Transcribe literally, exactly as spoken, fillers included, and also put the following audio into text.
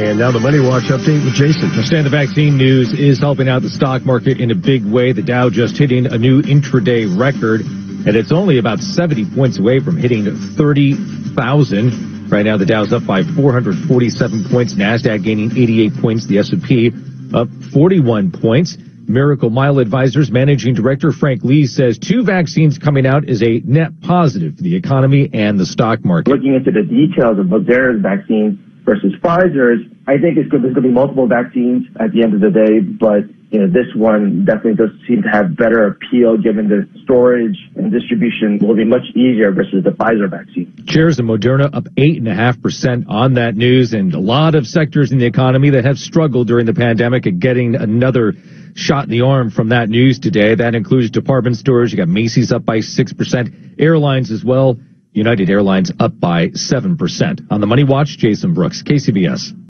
And now the Money Watch update with Jason. Stan, the vaccine news is helping out the stock market in a big way. The Dow just hitting a new intraday record, and it's only about seventy points away from hitting thirty thousand. Right now, the Dow's up by four hundred forty-seven points. NASDAQ gaining eighty-eight points. The S and P up forty-one points. Miracle Mile Advisors Managing Director Frank Lee says two vaccines coming out is a net positive for the economy and the stock market. Looking into the details of Moderna's vaccine versus Pfizer's, I think it's good. There's going to be multiple vaccines at the end of the day, but you know, this one definitely does seem to have better appeal given the storage and distribution will be much easier versus the Pfizer vaccine. Shares of Moderna up eight point five percent on that news, and a lot of sectors in the economy that have struggled during the pandemic at getting another shot in the arm from that news today. That includes department stores. You got Macy's up by six percent, airlines as well. United Airlines up by seven percent. On the Money Watch, Jason Brooks, K C B S.